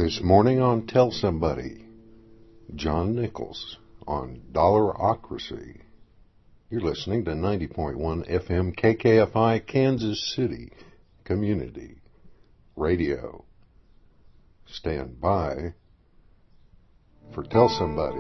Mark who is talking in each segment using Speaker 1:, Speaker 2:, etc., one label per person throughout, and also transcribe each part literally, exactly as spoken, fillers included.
Speaker 1: This morning on Tell Somebody, John Nichols on Dollarocracy. You're listening to ninety point one F M K K F I, Kansas City Community Radio. Stand by for Tell Somebody.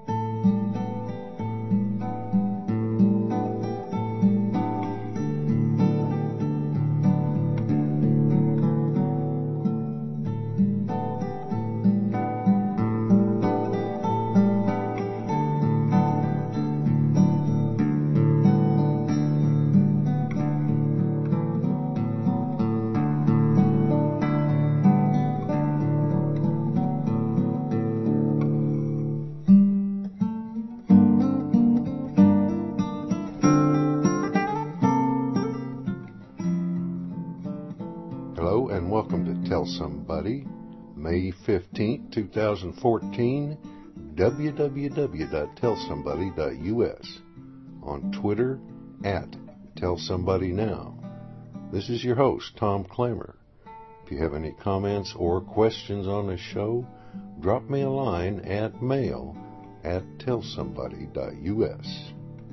Speaker 1: Hello and welcome to Tell Somebody, May fifteenth, twenty fourteen, w w w dot tell somebody dot u s, on Twitter at Tell Somebody Now. This is your host, Tom Klamer. If you have any comments or questions on the show, drop me a line at mail at tell somebody dot u s.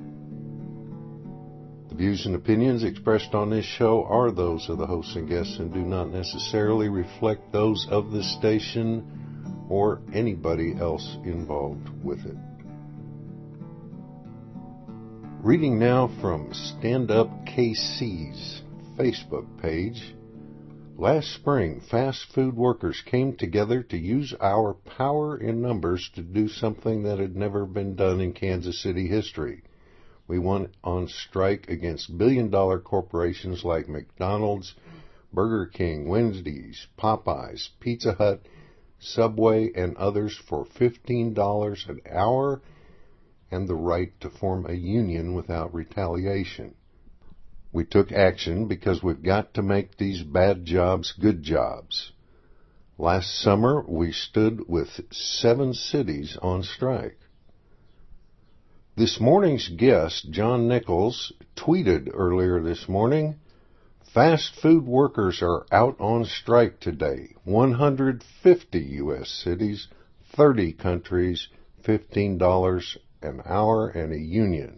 Speaker 1: The views and opinions expressed on this show are those of the hosts and guests and do not necessarily reflect those of the station or anybody else involved with it. Reading now from Stand Up K C's Facebook page. Last spring, fast food workers came together to use our power in numbers to do something that had never been done in Kansas City history. We went on strike against billion-dollar corporations like McDonald's, Burger King, Wendy's, Popeyes, Pizza Hut, Subway, and others for fifteen dollars an hour and the right to form a union without retaliation. We took action because we've got to make these bad jobs good jobs. Last summer, we stood with seven cities on strike. This morning's guest, John Nichols, tweeted earlier this morning, fast food workers are out on strike today. one hundred fifty U S cities, thirty countries, fifteen dollars an hour, and a union.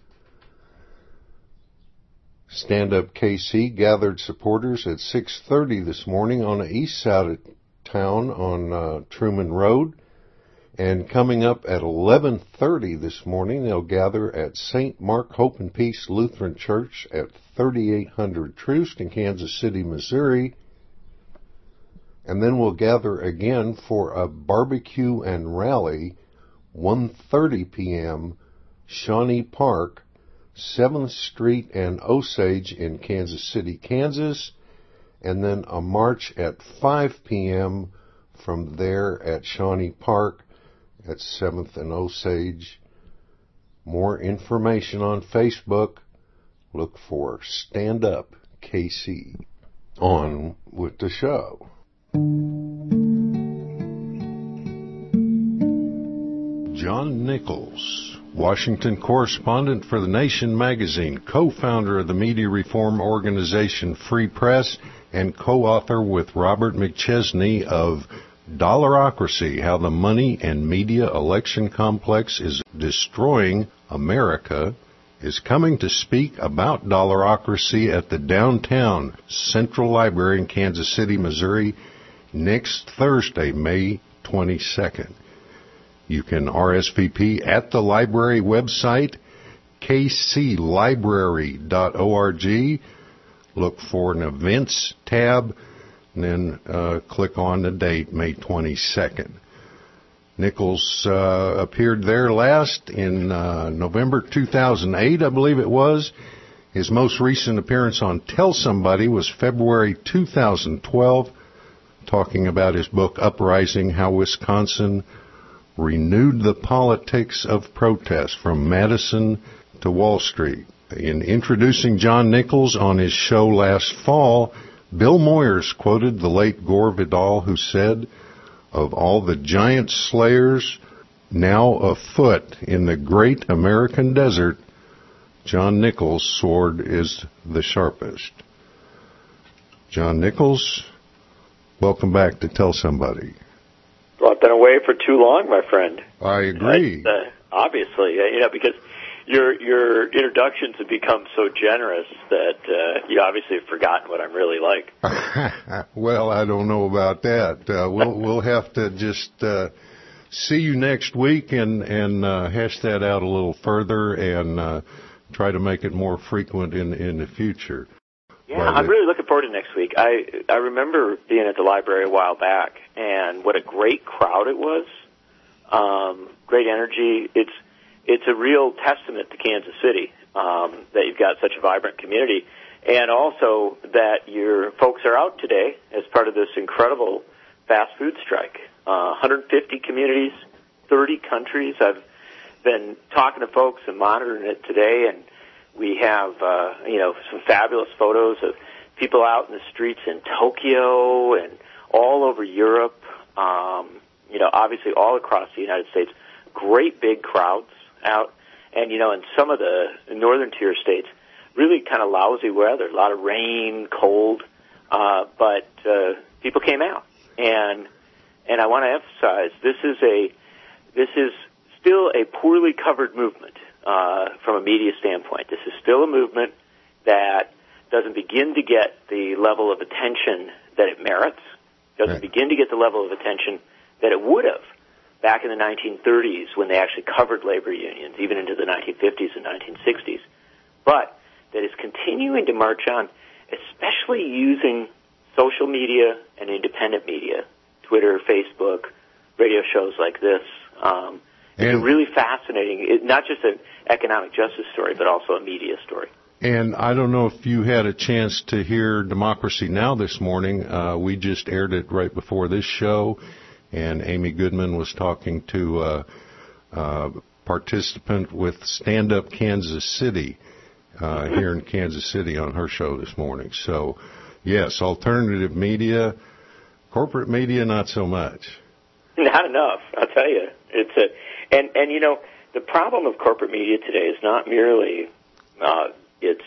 Speaker 1: Stand Up K C gathered supporters at six thirty this morning on the east side of town on uh, Truman Road. And coming up at eleven thirty this morning, they'll gather at Saint Mark Hope and Peace Lutheran Church at thirty-eight hundred Troost in Kansas City, Missouri. And then we'll gather again for a barbecue and rally, one thirty p.m., Shawnee Park, seventh Street and Osage in Kansas City, Kansas. And then a march at five p.m. from there at Shawnee Park at seventh and Osage. More information on Facebook. Look for Stand Up K C. On with the show. John Nichols, Washington correspondent for The Nation magazine, co-founder of the media reform organization Free Press, and co-author with Robert McChesney of Dollarocracy, How the Money and Media Election Complex is Destroying America, is coming to speak about Dollarocracy at the Downtown Central Library in Kansas City, Missouri, next Thursday, May twenty-second. You can R S V P at the library website, k c library dot org. Look for an events tab, and then uh, click on the date, May twenty-second. Nichols uh, appeared there last in uh, November two thousand eight, I believe it was. His most recent appearance on Tell Somebody was February two thousand twelve, talking about his book, Uprising, How Wisconsin Renewed the Politics of Protest from Madison to Wall Street. In introducing John Nichols on his show last fall, Bill Moyers quoted the late Gore Vidal, who said, of all the giant slayers now afoot in the great American desert, John Nichols' sword is the sharpest. John Nichols, welcome back to Tell Somebody.
Speaker 2: Well, I've been away for too long, my friend.
Speaker 1: I agree.
Speaker 2: Uh, obviously, you know, because your your introductions have become so generous that uh, you obviously have forgotten what I'm really like.
Speaker 1: Well, I don't know about that. Uh, we'll we'll have to just uh, see you next week and and uh, hash that out a little further and uh, try to make it more frequent in in the future.
Speaker 2: Yeah, but I'm it, really looking forward to next week. I I remember being at the library a while back, and what a great crowd it was. Um, great energy. It's it's a real testament to Kansas City um, that you've got such a vibrant community, and also that your folks are out today as part of this incredible fast food strike. Uh, one hundred fifty communities, thirty countries. I've been talking to folks and monitoring it today, and we have, uh, you know, some fabulous photos of people out in the streets in Tokyo and all over Europe, um, you know, obviously all across the United States. Great big crowds out. And, you know, in some of the northern tier states, really kind of lousy weather, a lot of rain, cold, uh, but uh, people came out. And and I want to emphasize, this is a this is still a poorly covered movement. Uh, from a media standpoint, this is still a movement that doesn't begin to get the level of attention that it merits, doesn't right. begin to get the level of attention that it would have back in the nineteen thirties when they actually covered labor unions, even into the nineteen fifties and nineteen sixties, but that is continuing to march on, especially using social media and independent media, Twitter, Facebook, radio shows like this. Um, It's and, really fascinating, it, not just an economic justice story, but also a media story.
Speaker 1: And I don't know if you had a chance to hear Democracy Now! This morning. Uh, we just aired it right before this show, and Amy Goodman was talking to a, a participant with Stand Up Kansas City uh, here in Kansas City on her show this morning. So, yes, alternative media, corporate media, not so much.
Speaker 2: Not enough, I'll tell you. It's a And, and you know, the problem of corporate media today is not merely uh, its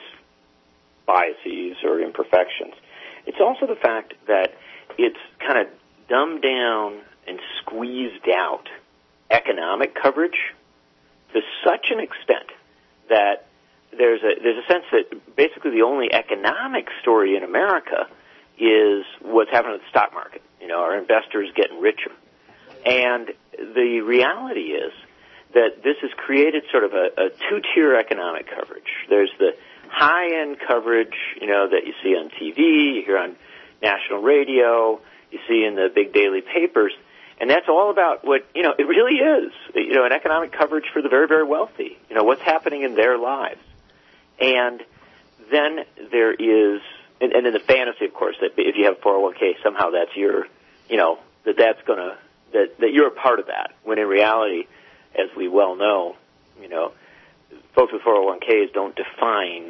Speaker 2: biases or imperfections. It's also the fact that it's kind of dumbed down and squeezed out economic coverage to such an extent that there's a there's a sense that basically the only economic story in America is what's happening with the stock market. You know, our investors getting richer. And the reality is that this has created sort of a, a two-tier economic coverage. There's the high-end coverage, you know, that you see on T V, you hear on national radio, you see in the big daily papers, and that's all about what, you know, it really is, you know, an economic coverage for the very, very wealthy, you know, what's happening in their lives. And then there is, and, and then the fantasy, of course, that if you have a four oh one k, somehow that's your, you know, that that's going to, That, that you're a part of that, when in reality, as we well know, you know, folks with four oh one k's don't define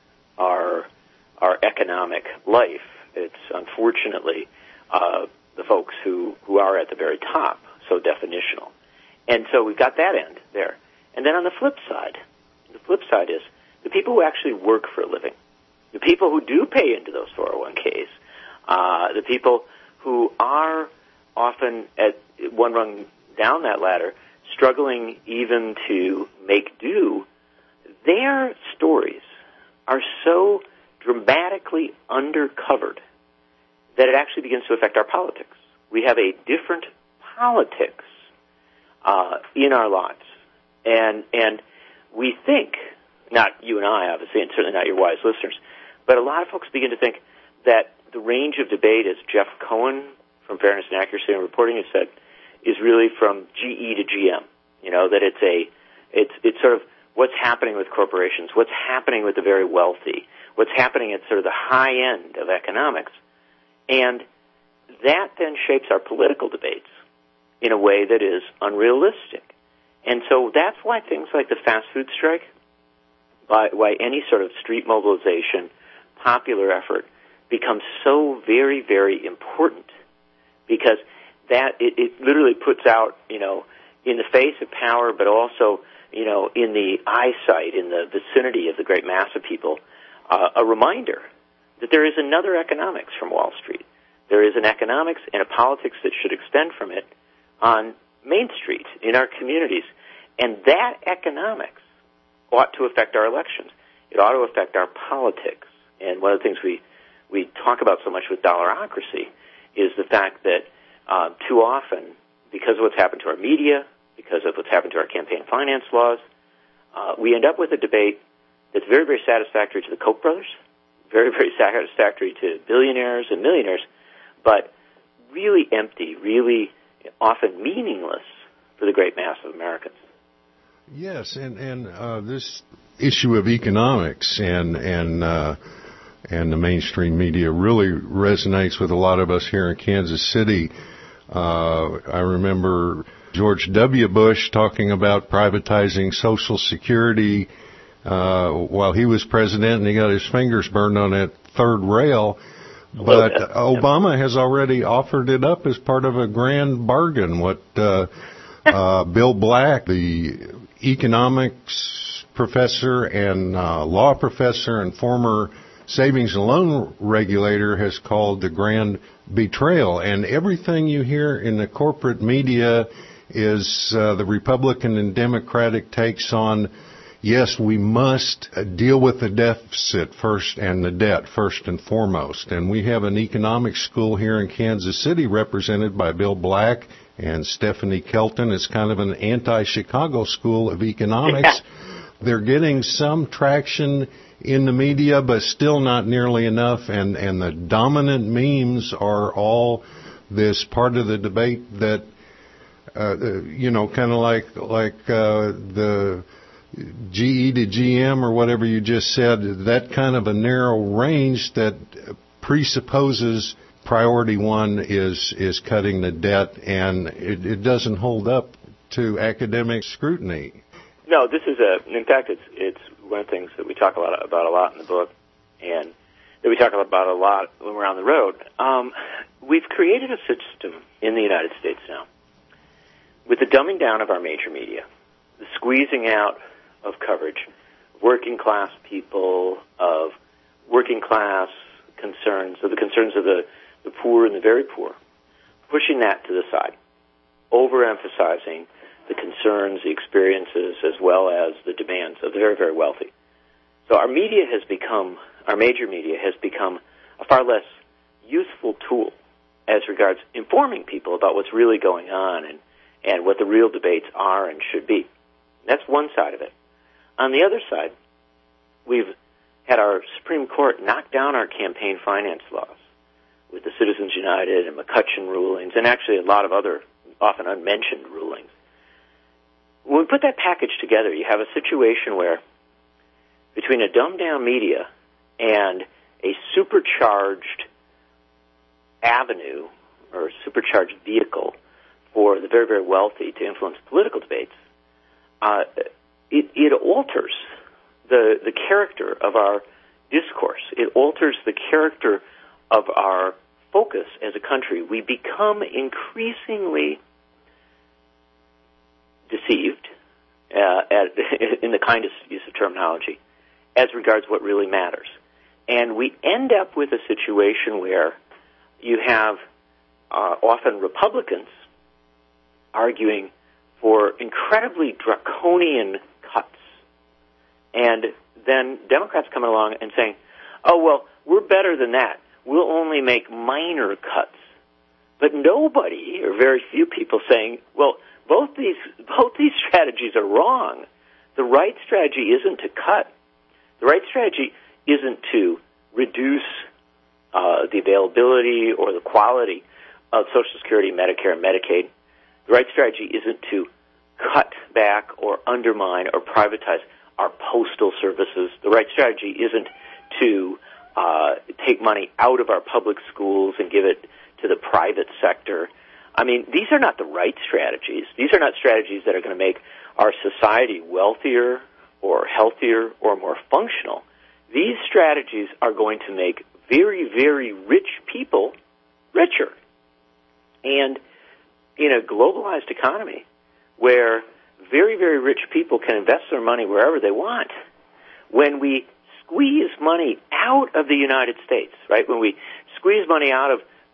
Speaker 2: our our economic life. It's unfortunately uh, the folks who, who are at the very top, so definitional. And so we've got that end there. And then on the flip side, the flip side is the people who actually work for a living, the people who do pay into those four oh one k's, uh, the people who are often at one rung down that ladder, struggling even to make do, their stories are so dramatically undercovered that it actually begins to affect our politics. We have a different politics uh, in our lives. And and we think, not you and I, obviously, and certainly not your wise listeners, but a lot of folks begin to think that the range of debate, as Jeff Cohen from Fairness and Accuracy in Reporting has said, is really from G E to G M. You know, that it's a, it's it's sort of what's happening with corporations, what's happening with the very wealthy, what's happening at sort of the high end of economics. And that then shapes our political debates in a way that is unrealistic. And so that's why things like the fast food strike, why, why any sort of street mobilization, popular effort becomes so very, very important, because that it, it literally puts out, you know, in the face of power, but also, you know, in the eyesight, in the vicinity of the great mass of people, uh, a reminder that there is another economics from Wall Street. There is an economics and a politics that should extend from it on Main Street, in our communities. And that economics ought to affect our elections. It ought to affect our politics. And one of the things we, we talk about so much with dollarocracy is the fact that uh, too often, because of what's happened to our media, because of what's happened to our campaign finance laws, uh, we end up with a debate that's very, very satisfactory to the Koch brothers, very, very satisfactory to billionaires and millionaires, but really empty, really often meaningless for the great mass of Americans.
Speaker 1: Yes, and and uh, this issue of economics and and uh, and the mainstream media really resonates with a lot of us here in Kansas City. Uh, I remember George W. Bush talking about privatizing Social Security uh, while he was president, and he got his fingers burned on that third rail. But Obama has already offered it up as part of a grand bargain. What uh, uh, Bill Black, the economics professor and uh, law professor and former savings and loan regulator, has called the grand betrayal. And everything you hear in the corporate media is uh, the Republican and Democratic takes on, yes, we must deal with the deficit first and the debt first and foremost. And we have an economics school here in Kansas City represented by Bill Black and Stephanie Kelton. It's kind of an anti-Chicago school of economics. Yeah. They're getting some traction in the media, but still not nearly enough. And, and the dominant memes are all this part of the debate that, uh, you know, kind of like, like, uh, the G E to G M or whatever you just said, that kind of a narrow range that presupposes priority one is is cutting the debt, and it, it doesn't hold up to academic scrutiny.
Speaker 2: No, this is a. In fact, it's it's one of the things that we talk about about a lot in the book, and that we talk about a lot when we're on the road. Um, we've created a system in the United States now with the dumbing down of our major media, the squeezing out of coverage of working class people, of working class concerns, of the concerns of the, the poor and the very poor, pushing that to the side, overemphasizing the concerns, the experiences, as well as the demands of the very, very wealthy. So our media has become, our major media has become a far less useful tool as regards informing people about what's really going on and, and what the real debates are and should be. That's one side of it. On the other side, we've had our Supreme Court knock down our campaign finance laws with the Citizens United and McCutcheon rulings, and actually a lot of other often unmentioned rulings. When we put that package together, you have a situation where between a dumbed-down media and a supercharged avenue or supercharged vehicle for the very, very wealthy to influence political debates, uh, it, it alters the, the character of our discourse. It alters the character of our focus as a country. We become increasingly deceived, uh, at, in the kindest use of terminology, as regards what really matters. And we end up with a situation where you have uh, often Republicans arguing for incredibly draconian cuts, and then Democrats coming along and saying, oh, well, we're better than that. We'll only make minor cuts. But nobody, or very few people, saying, well, both these both these strategies are wrong. The right strategy isn't to cut. The right strategy isn't to reduce uh, the availability or the quality of Social Security, Medicare, and Medicaid. The right strategy isn't to cut back or undermine or privatize our postal services. The right strategy isn't to uh, take money out of our public schools and give it to the private sector. I mean, these are not the right strategies. These are not strategies that are going to make our society wealthier or healthier or more functional. These strategies are going to make very, very rich people richer. And in a globalized economy where very, very rich people can invest their money wherever they want, when we squeeze money out of the United States, right, when we squeeze money out of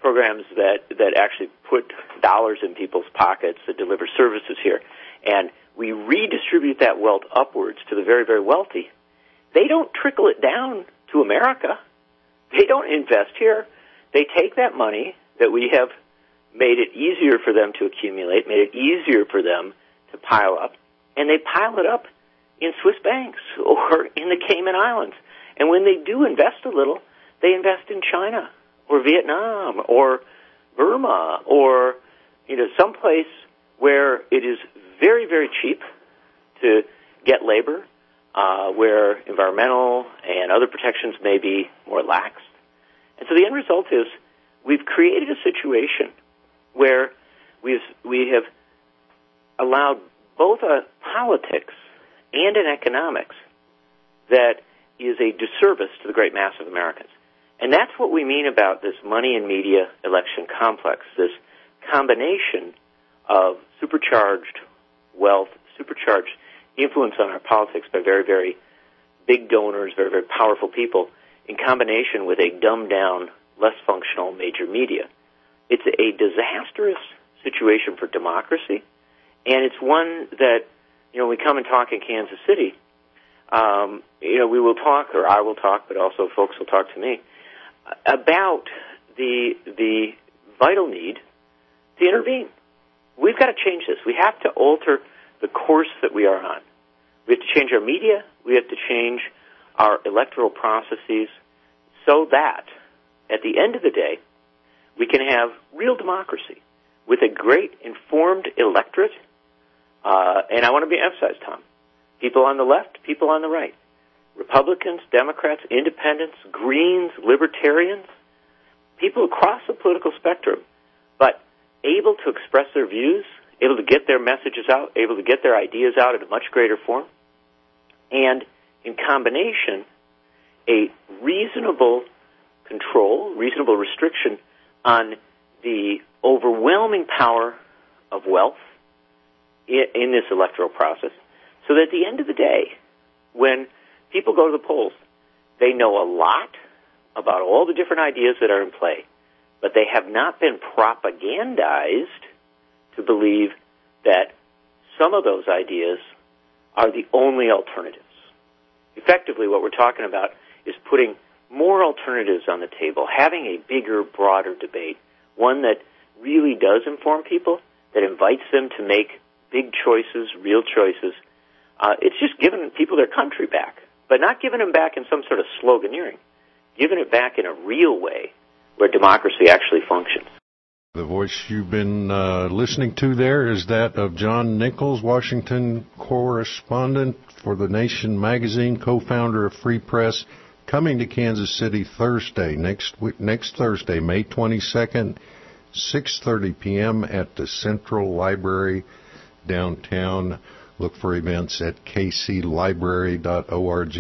Speaker 2: programs that, that actually put dollars in people's pockets, that deliver services here, and we redistribute that wealth upwards to the very, very wealthy, they don't trickle it down to America. They don't invest here. They take that money that we have made it easier for them to accumulate, made it easier for them to pile up, and they pile it up in Swiss banks or in the Cayman Islands. And when they do invest a little, they invest in China or Vietnam or Burma or, you know, someplace where it is very, very cheap to get labor, uh, where environmental and other protections may be more lax. And so the end result is we've created a situation where we've, we have allowed both a politics and an economics that is a disservice to the great mass of Americans. And that's what we mean about this money and media election complex, this combination of supercharged wealth, supercharged influence on our politics by very, very big donors, very, very powerful people, in combination with a dumbed-down, less functional major media. It's a disastrous situation for democracy, and it's one that, you know, when we come and talk in Kansas City, um, you know, we will talk, or I will talk, but also folks will talk to me, about the the vital need to intervene. We've got to change this. We have to alter the course that we are on. We have to change our media. We have to change our electoral processes so that, at the end of the day, we can have real democracy with a great informed electorate. Uh, and I want to be emphasized, Tom, people on the left, people on the right, Republicans, Democrats, Independents, Greens, Libertarians, people across the political spectrum, but able to express their views, able to get their messages out, able to get their ideas out in a much greater form, and in combination, a reasonable control, reasonable restriction on the overwhelming power of wealth in, in this electoral process, so that at the end of the day, when people go to the polls, they know a lot about all the different ideas that are in play, but they have not been propagandized to believe that some of those ideas are the only alternatives. Effectively, what we're talking about is putting more alternatives on the table, having a bigger, broader debate, one that really does inform people, that invites them to make big choices, real choices. Uh, it's just giving people their country back, but not giving them back in some sort of sloganeering, giving it back in a real way where democracy actually functions.
Speaker 1: The voice you've been uh, listening to there is that of John Nichols, Washington correspondent for The Nation magazine, co-founder of Free Press, coming to Kansas City Thursday, next next Thursday, May twenty-second, six thirty p.m. at the Central Library downtown. Look for events at k c library dot org.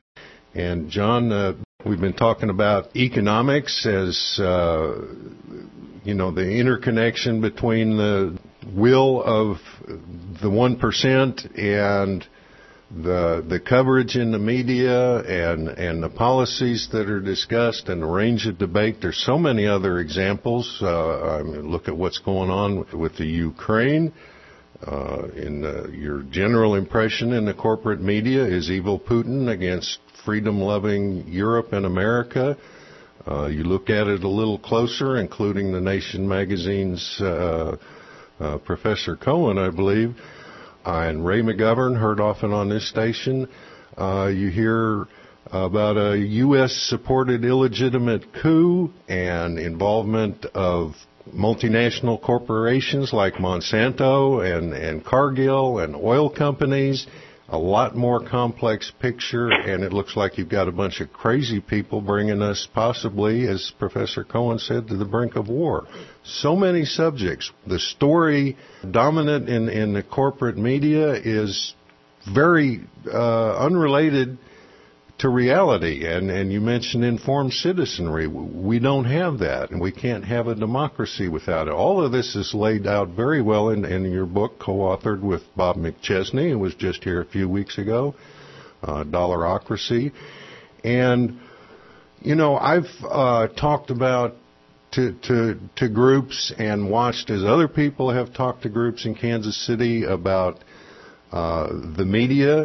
Speaker 1: And John, uh, we've been talking about economics as, uh, you know, the interconnection between the will of the one percent and the the coverage in the media and, and the policies that are discussed and the range of debate. There's so many other examples. Uh, I mean, look at what's going on with, with the Ukraine. Uh, in uh, your general impression in the corporate media, is evil Putin against freedom-loving Europe and America? Uh, you look at it a little closer, including The Nation magazine's uh, uh, Professor Cohen, I believe, uh, and Ray McGovern, heard often on this station. Uh, you hear about a U S-supported illegitimate coup and involvement of multinational corporations like Monsanto and, and Cargill and oil companies. A lot more complex picture, and it looks like you've got a bunch of crazy people bringing us possibly, as Professor Cohen said, to the brink of war. So many subjects. The story dominant in, in the corporate media is very uh, unrelated to reality, and, and you mentioned informed citizenry. We don't have that, and we can't have a democracy without it. All of this is laid out very well in, in your book, co-authored with Bob McChesney, who was just here a few weeks ago, uh, Dollarocracy. And, you know, I've uh, talked about to, to, to groups and watched as other people have talked to groups in Kansas City about uh, the media,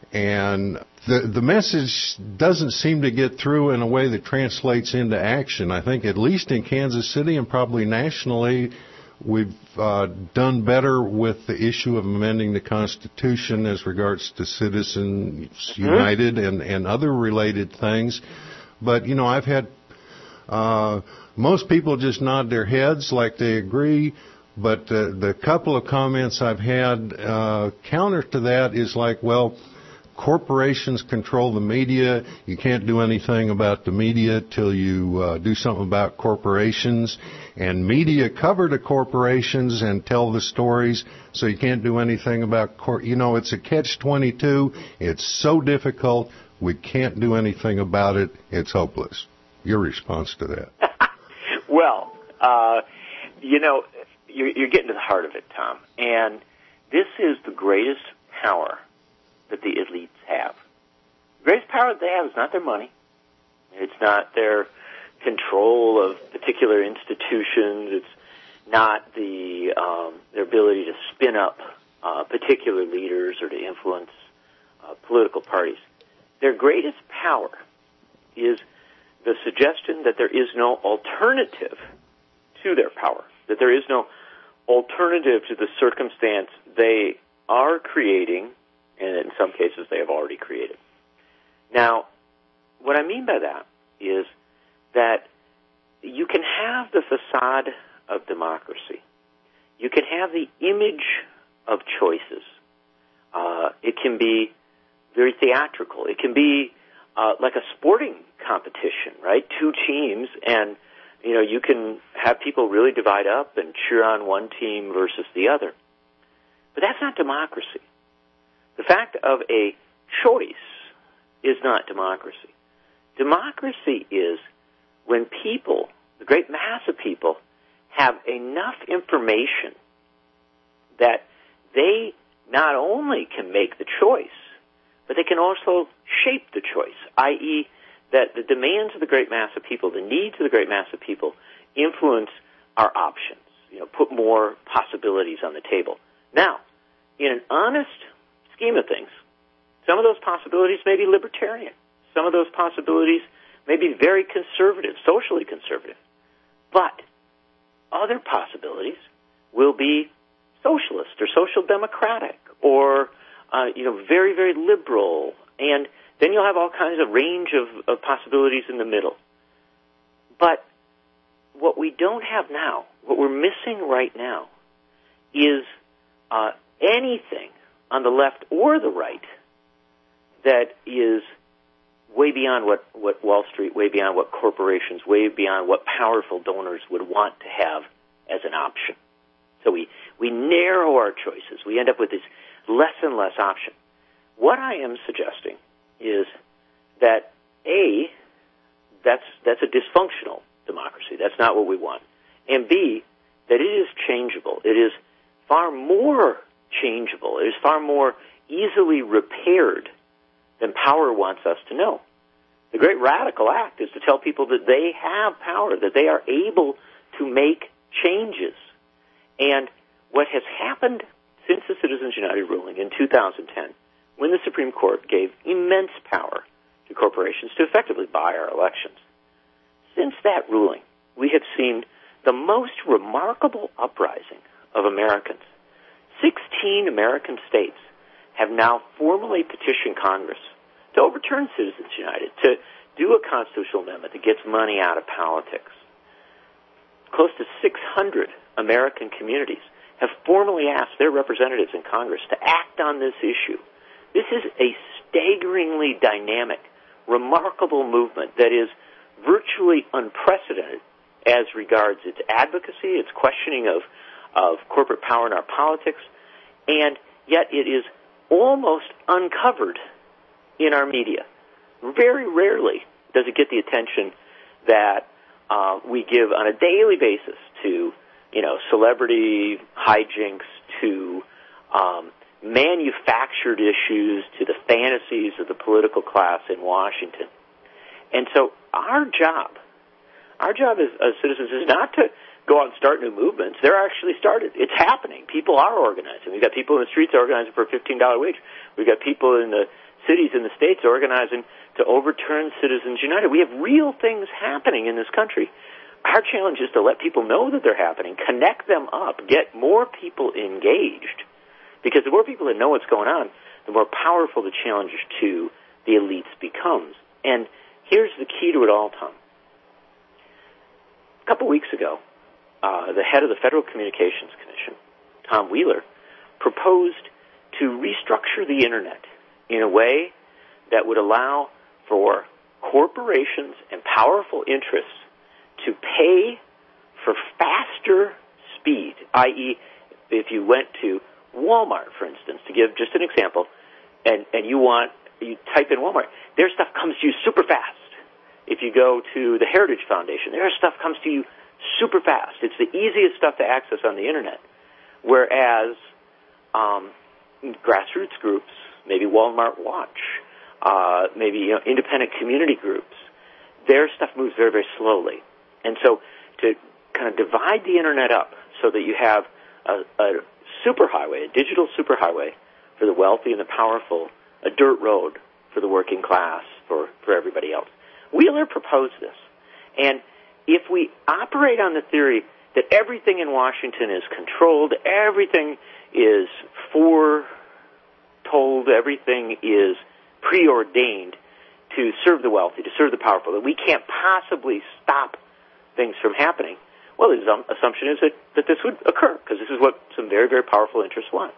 Speaker 1: and the the message doesn't seem to get through in a way that translates into action. I think at least in Kansas City and probably nationally, we've uh, done better with the issue of amending the Constitution as regards to Citizens mm-hmm. United and, and other related things. But, you know, I've had uh, most people just nod their heads like they agree. But uh, the couple of comments I've had uh, counter to that is like, well, corporations control the media. You can't do anything about the media till you uh, do something about corporations. And media cover the corporations and tell the stories, so you can't do anything about cor- you know, it's a catch twenty-two. It's so difficult. We can't do anything about it. It's hopeless. Your response to that?
Speaker 2: Well, uh, you know, you're, you're getting to the heart of it, Tom. And this is the greatest power that the elites have. The greatest power that they have is not their money. It's not their control of particular institutions. It's not the um, their ability to spin up uh, particular leaders or to influence uh, political parties. Their greatest power is the suggestion that there is no alternative to their power, that there is no alternative to the circumstance they are creating, and in some cases they have already created. Now, what I mean by that is that you can have the facade of democracy. You can have the image of choices. Uh, it can be very theatrical. It can be uh, like a sporting competition, right? Two teams, and you know you can have people really divide up and cheer on one team versus the other. But that's not democracy. The fact of a choice is not democracy. Democracy is when people, the great mass of people, have enough information that they not only can make the choice, but they can also shape the choice, that is that the demands of the great mass of people, the needs of the great mass of people, influence our options, you know, put more possibilities on the table. Now, in an honest scheme of things, some of those possibilities may be libertarian. Some of those possibilities may be very conservative, socially conservative. But other possibilities will be socialist or social democratic or, uh, you know, very, very liberal. And then you'll have all kinds of range of, of possibilities in the middle. But what we don't have now, what we're missing right now, is uh, anything on the left or the right that is way beyond what, what Wall Street, way beyond what corporations, way beyond what powerful donors would want to have as an option. So we, we narrow our choices. We end up with this less and less option. What I am suggesting is that, A, that's, that's a dysfunctional democracy. That's not what we want. And B, that it is changeable. It is far more changeable. It is far more easily repaired than power wants us to know. The great radical act is to tell people that they have power, that they are able to make changes. And what has happened since the Citizens United ruling in two thousand ten, when the Supreme Court gave immense power to corporations to effectively buy our elections, since that ruling, we have seen the most remarkable uprising of Americans. Sixteen American states have now formally petitioned Congress to overturn Citizens United, to do a constitutional amendment that gets money out of politics. Close to six hundred American communities have formally asked their representatives in Congress to act on this issue. This is a staggeringly dynamic, remarkable movement that is virtually unprecedented as regards its advocacy, its questioning of, of corporate power in our politics, and yet it is almost uncovered in our media. Very rarely does it get the attention that uh, we give on a daily basis to, you know, celebrity hijinks, to um, manufactured issues, to the fantasies of the political class in Washington. And so our job, Our job as, as citizens is not to go out and start new movements. They're actually started. It's happening. People are organizing. We've got people in the streets organizing for a fifteen dollar wage. We've got people in the cities in the states organizing to overturn Citizens United. We have real things happening in this country. Our challenge is to let people know that they're happening, connect them up, get more people engaged. Because the more people that know what's going on, the more powerful the challenge to the elites becomes. And here's the key to it all, Tom. A couple weeks ago, uh, the head of the Federal Communications Commission, Tom Wheeler, proposed to restructure the Internet in a way that would allow for corporations and powerful interests to pay for faster speed, that is, if you went to Walmart, for instance, to give just an example, and, and you want, you type in Walmart, their stuff comes to you super fast. If you go to the Heritage Foundation, their stuff comes to you super fast. It's the easiest stuff to access on the Internet. Whereas um, grassroots groups, maybe Walmart Watch, uh, maybe you know, independent community groups, their stuff moves very, very slowly. And so to kind of divide the Internet up so that you have a, a superhighway, a digital superhighway for the wealthy and the powerful, a dirt road for the working class, for, for everybody else. Wheeler proposed this. And if we operate on the theory that everything in Washington is controlled, everything is foretold, everything is preordained to serve the wealthy, to serve the powerful, that we can't possibly stop things from happening, well, the assumption is that, that this would occur, because this is what some very, very powerful interests want.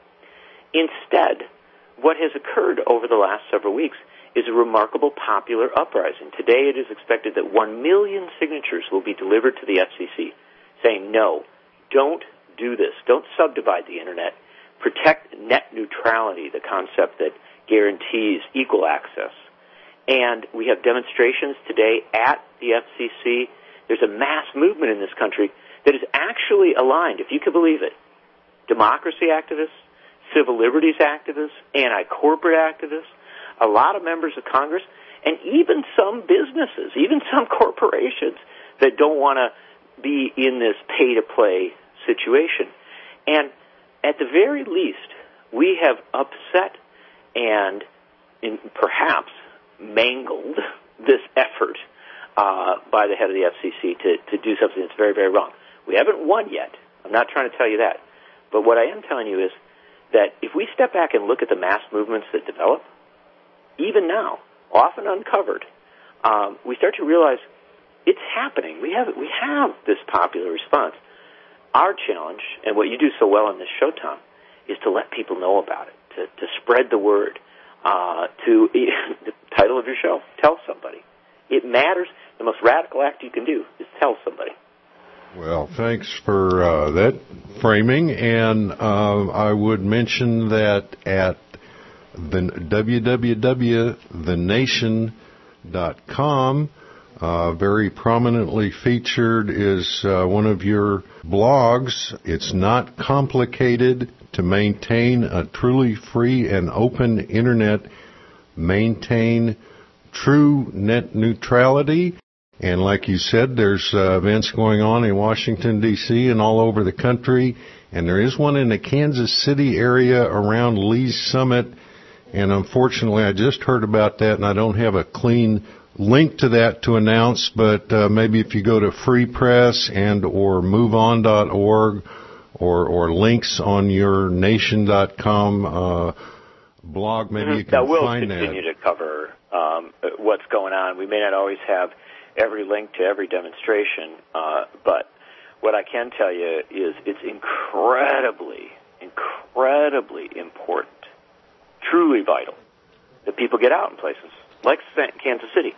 Speaker 2: Instead, what has occurred over the last several weeks is a remarkable popular uprising. Today it is expected that one million signatures will be delivered to the F C C saying, no, don't do this. Don't subdivide the Internet. Protect net neutrality, the concept that guarantees equal access. And we have demonstrations today at the F C C. There's a mass movement in this country that is actually aligned, if you can believe it, democracy activists, civil liberties activists, anti-corporate activists, a lot of members of Congress, and even some businesses, even some corporations that don't want to be in this pay-to-play situation. And at the very least, we have upset and in, perhaps mangled this effort uh, by the head of the F C C to, to do something that's very, very wrong. We haven't won yet. I'm not trying to tell you that. But what I am telling you is that if we step back and look at the mass movements that develop, even now, often uncovered, um, we start to realize it's happening. We have we have this popular response. Our challenge, and what you do so well on this show, Tom, is to let people know about it, to, to spread the word, uh, to the title of your show, tell somebody. It matters. The most radical act you can do is tell somebody.
Speaker 1: Well, thanks for uh, that framing, and uh, I would mention that at the w w w dot the nation dot com, uh, very prominently featured is uh, one of your blogs. It's not complicated to maintain a truly free and open Internet, maintain true net neutrality. And like you said, there's uh, events going on in Washington, D C and all over the country. And there is one in the Kansas City area around Lee's Summit. And unfortunately, I just heard about that, and I don't have a clean link to that to announce. But uh, maybe if you go to Free Press and or move on dot org or, or links on your nation dot com uh, blog, maybe mm-hmm. you can
Speaker 2: that will
Speaker 1: find that.
Speaker 2: We'll continue to cover um, what's going on. We may not always have every link to every demonstration, uh, but what I can tell you is it's incredibly, incredibly important, truly vital, that people get out in places like Kansas City.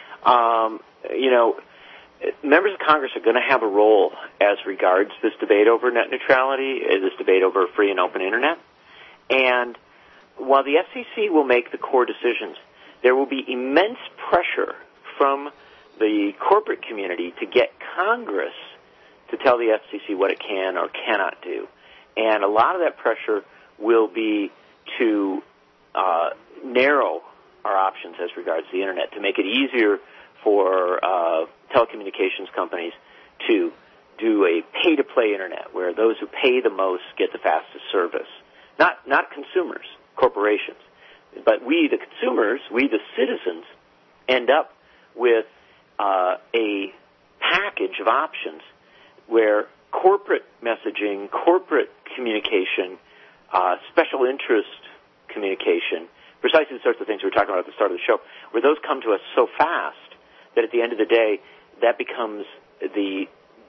Speaker 2: Um, you know, members of Congress are going to have a role as regards this debate over net neutrality, this debate over a free and open Internet. And while the F C C will make the core decisions, there will be immense pressure from the corporate community to get Congress to tell the F C C what it can or cannot do. And a lot of that pressure will be to uh, narrow our options as regards the Internet, to make it easier for uh, telecommunications companies to do a pay-to-play internet where those who pay the most get the fastest service. Not not consumers, corporations. But we, the consumers, we, the citizens, end up with uh, a package of options where corporate messaging, corporate communication, uh, special interest communication, precisely the sorts of things we were talking about at the start of the show, where those come to us so fast that at the end of the day, that becomes the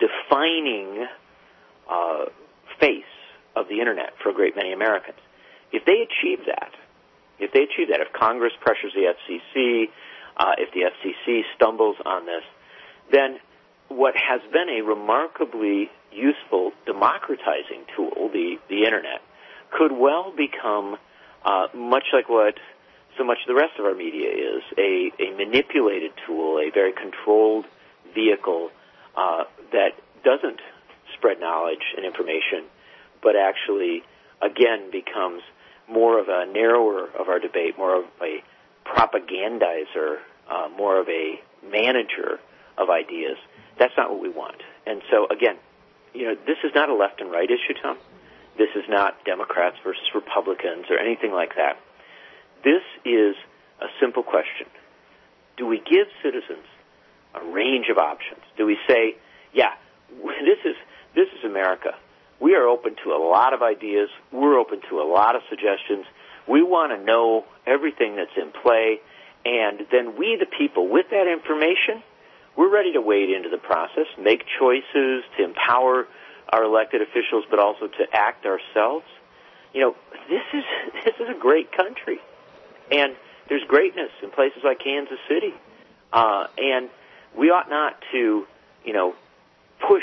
Speaker 2: defining uh, face of the Internet for a great many Americans. If they achieve that, if they achieve that, if Congress pressures the F C C, uh, if the F C C stumbles on this, then what has been a remarkably useful democratizing tool, the, the Internet, could well become uh, much like what so much of the rest of our media is, a, a manipulated tool, a very controlled vehicle uh, that doesn't spread knowledge and information, but actually, again, becomes more of a narrower of our debate, more of a propagandizer, uh, more of a manager of ideas. That's not what we want. And so, again, you know, this is not a left and right issue, Tom. This is not Democrats versus Republicans or anything like that. This is a simple question. Do we give citizens a range of options? Do we say, yeah, this is this is America. We are open to a lot of ideas. We're open to a lot of suggestions. We want to know everything that's in play. And then we, the people, with that information, we're ready to wade into the process, make choices to empower our elected officials, but also to act ourselves. You know, this is this is a great country. And there's greatness in places like Kansas City. Uh, and we ought not to, you know, push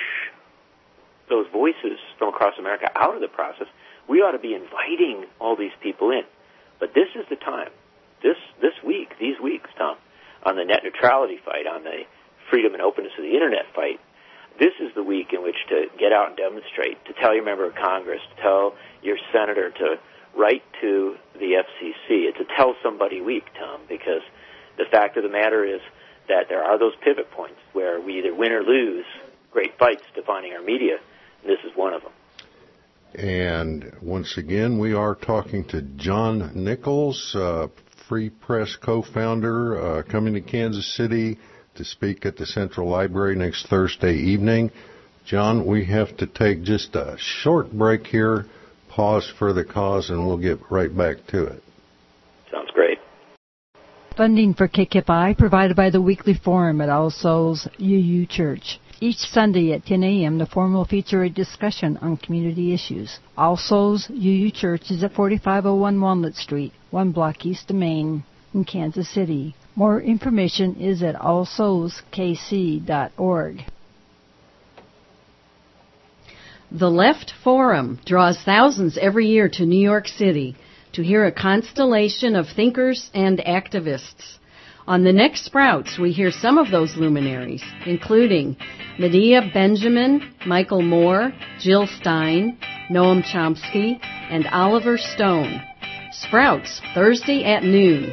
Speaker 2: those voices from across America out of the process. We ought to be inviting all these people in. But this is the time, this this week, these weeks, Tom, on the net neutrality fight, on the freedom and openness of the Internet fight, this is the week in which to get out and demonstrate, to tell your member of Congress, to tell your senator, to write to the F C C. It's a tell somebody week, Tom, because the fact of the matter is that there are those pivot points where we either win or lose great fights defining our media. This is one of them.
Speaker 1: And once again, we are talking to John Nichols, uh, Free Press co-founder, uh, coming to Kansas City to speak at the Central Library next Thursday evening. John, we have to take just a short break here, pause for the cause, and we'll get right back to it.
Speaker 2: Sounds great.
Speaker 3: Funding for K K F I provided by the Weekly Forum at All Souls U U Church. Each Sunday at ten a.m., the forum will feature a discussion on community issues. All Souls U U Church is at forty-five oh one Walnut Street, one block east of Main, in Kansas City. More information is at all souls k c dot org.
Speaker 4: The Left Forum draws thousands every year to New York City to hear a constellation of thinkers and activists. On the next Sprouts, we hear some of those luminaries, including Medea Benjamin, Michael Moore, Jill Stein, Noam Chomsky, and Oliver Stone. Sprouts, Thursday at noon.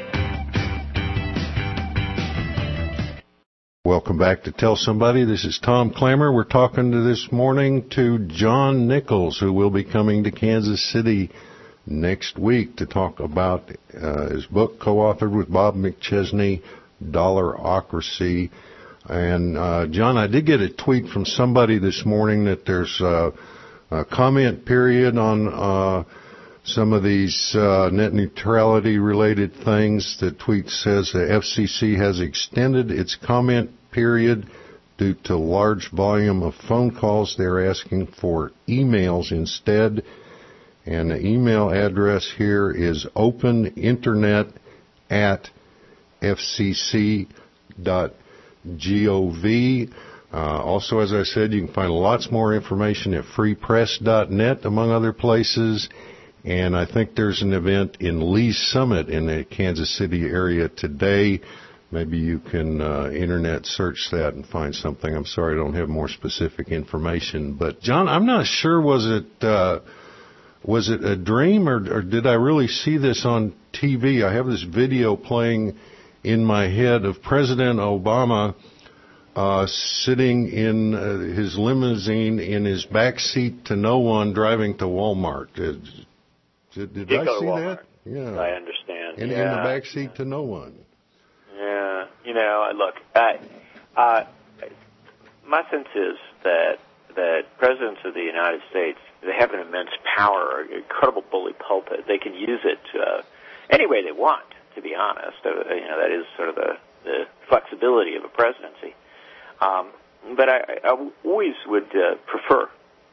Speaker 1: Welcome back to Tell Somebody. This is Tom Clammer. We're talking to this morning to John Nichols, who will be coming to Kansas City next week to talk about uh, his book, co-authored with Bob McChesney, Dollarocracy. And, uh, John, I did get a tweet from somebody this morning that there's uh, a comment period on uh, some of these uh, net neutrality-related things. The tweet says the F C C has extended its comment period due to large volume of phone calls. They're asking for emails instead. And the email address here is openinternet at f c c dot gov. Uh, also, as I said, you can find lots more information at free press dot net, among other places. And I think there's an event in Lee's Summit in the Kansas City area today. Maybe you can uh, internet search that and find something. I'm sorry I don't have more specific information. But, John, I'm not sure, was it... Uh, Was it a dream, or, or did I really see this on T V? I have this video playing in my head of President Obama uh, sitting in uh, his limousine in his back seat to no one driving to Walmart. Did, did, did I see that?
Speaker 2: Yeah, I understand.
Speaker 1: In,
Speaker 2: yeah.
Speaker 1: in the back seat yeah. to no one.
Speaker 2: Yeah, you know, look, I, uh, my sense is that that presidents of the United States, they have an immense power, an incredible bully pulpit. They can use it uh, any way they want, to be honest. Uh, you know, that is sort of the, the flexibility of a presidency. Um, but I, I always would uh, prefer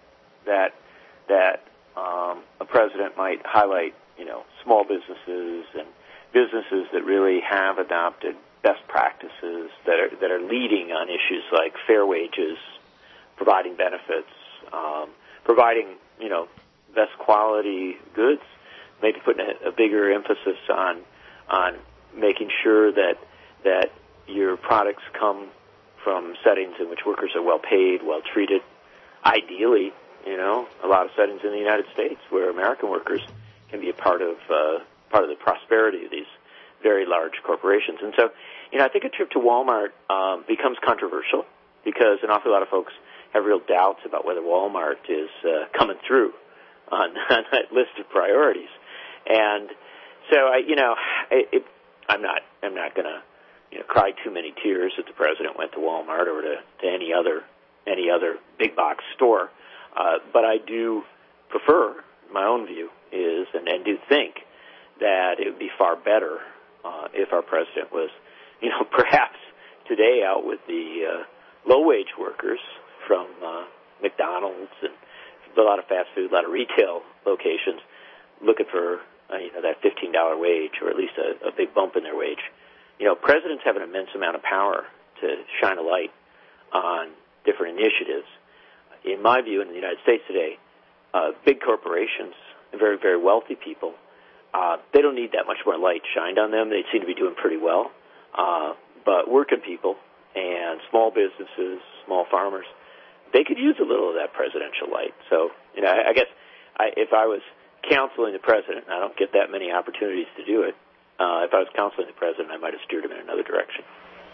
Speaker 2: that that um, a president might highlight, you know, small businesses and businesses that really have adopted best practices that are that are leading on issues like fair wages, providing benefits, um, providing, you know, best quality goods, maybe putting a, a bigger emphasis on on making sure that that your products come from settings in which workers are well paid, well treated. Ideally, you know, a lot of settings in the United States where American workers can be a part of uh, part of the prosperity of these very large corporations. And so, you know, I think a trip to Walmart um, becomes controversial because an awful lot of folks have real doubts about whether Walmart is uh, coming through on, on that list of priorities. And so, I, you know, it, it, I'm not, I'm not going to, you know, cry too many tears that the president went to Walmart or to, to any other, any other big box store. Uh, but I do prefer, my own view is, and, and do think that it would be far better uh, if our president was, you know, perhaps today out with the uh, low-wage workers from uh, McDonald's and a lot of fast food, a lot of retail locations, looking for uh, you know, that fifteen dollars wage or at least a, a big bump in their wage. You know, presidents have an immense amount of power to shine a light on different initiatives. In my view, in the United States today, uh, big corporations, very, very wealthy people, uh, they don't need that much more light shined on them. They seem to be doing pretty well. Uh, but working people and small businesses, small farmers, they could use a little of that presidential light. So, you know, I, I guess I, if I was counseling the president, and I don't get that many opportunities to do it, uh, if I was counseling the president, I might have steered him in another direction.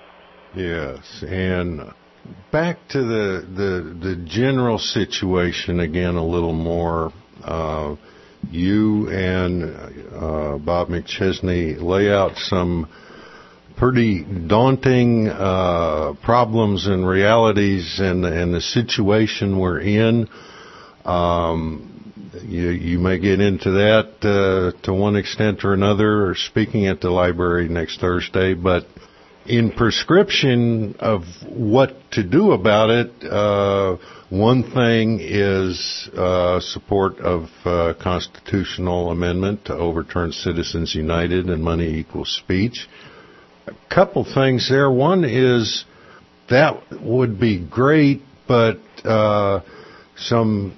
Speaker 1: Yes, and back to the, the, the general situation again a little more. Uh, you and uh, Bob McChesney lay out some pretty daunting uh, problems and realities and, and the situation we're in. Um, you, you may get into that uh, to one extent or another, or speaking at the library next Thursday, but in prescription of what to do about it, uh, one thing is uh, support of uh, constitutional amendment to overturn Citizens United and money equals speech. A couple things there. One is that would be great, but uh, some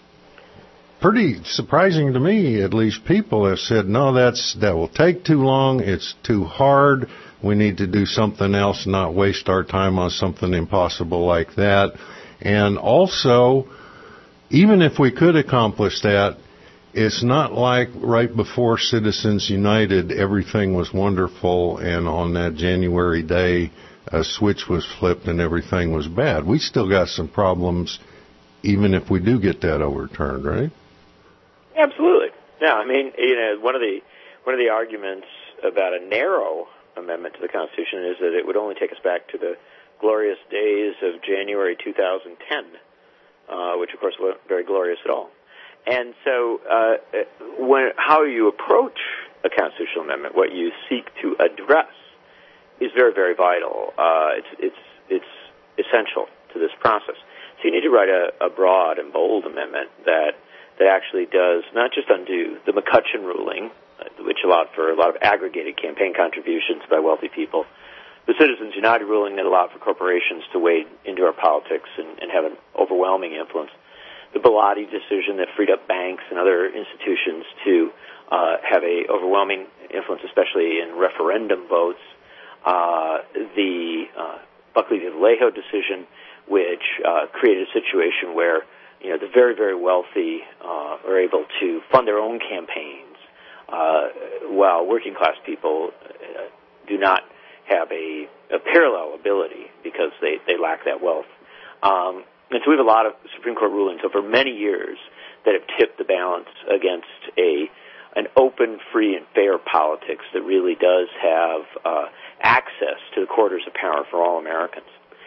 Speaker 1: pretty surprising to me, at least, people have said, no, that's that will take too long, it's too hard, we need to do something else, not waste our time on something impossible like that. And also, even if we could accomplish that, it's not like right before Citizens United everything was wonderful and on that January day a switch was flipped and everything was bad. We still got some problems even if we do get that overturned, right?
Speaker 2: Absolutely. Yeah, I mean, you know, one of the one of the arguments about a narrow amendment to the Constitution is that it would only take us back to the glorious days of January two thousand ten, uh, which of course wasn't very glorious at all. And so, uh, when how you approach a constitutional amendment, what you seek to address, is very, very vital. Uh, it's it's it's essential to this process. So you need to write a, a broad and bold amendment that that actually does not just undo the McCutcheon ruling, uh, which allowed for a lot of aggregated campaign contributions by wealthy people, the Citizens United ruling that allowed for corporations to wade into our politics and, and have an overwhelming influence, the Bellotti decision that freed up banks and other institutions to uh, have a overwhelming influence, especially in referendum votes, uh, the uh, Buckley v. Vallejo decision, which uh, created a situation where, you know, the very, very wealthy uh, are able to fund their own campaigns, uh, while working class people uh, do not have a, a parallel ability because they, they lack that wealth. Um, and so we have a lot of Supreme Court rulings over many years that have tipped the balance against a an open, free, and fair politics that really does have uh, access to the quarters of power for all Americans.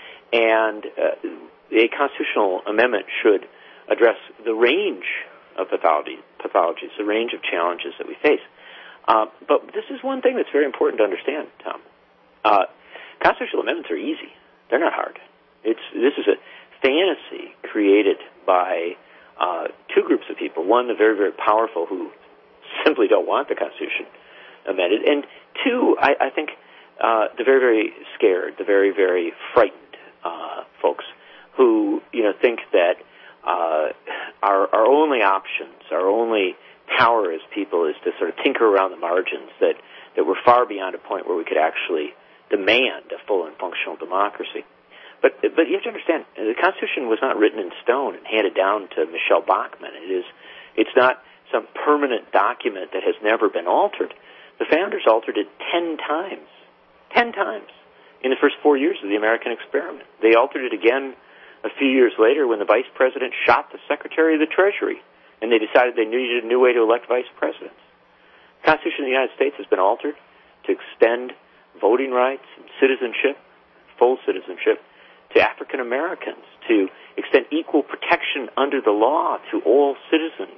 Speaker 2: And uh, a constitutional amendment should address the range of pathology, pathologies, the range of challenges that we face. Uh, but this is one thing that's very important to understand, Tom. Uh, constitutional amendments are easy. They're not hard. It's this is a fantasy created by uh, two groups of people. One, the very, very powerful who simply don't want the Constitution amended. And two, I, I think uh, the very, very scared, the very, very frightened uh, folks who, you know, think that uh, our, our only options, our only power as people is to sort of tinker around the margins, that, that we're far beyond a point where we could actually demand a full and functional democracy. But but you have to understand, the Constitution was not written in stone and handed down to Michelle Bachmann. It is, it's not some permanent document that has never been altered. The founders altered it ten times, ten times in the first four years of the American experiment. They altered it again a few years later when the vice president shot the Secretary of the Treasury, and they decided they needed a new way to elect vice presidents. The Constitution of the United States has been altered to extend voting rights and citizenship, full citizenship, to African Americans, to extend equal protection under the law to all citizens,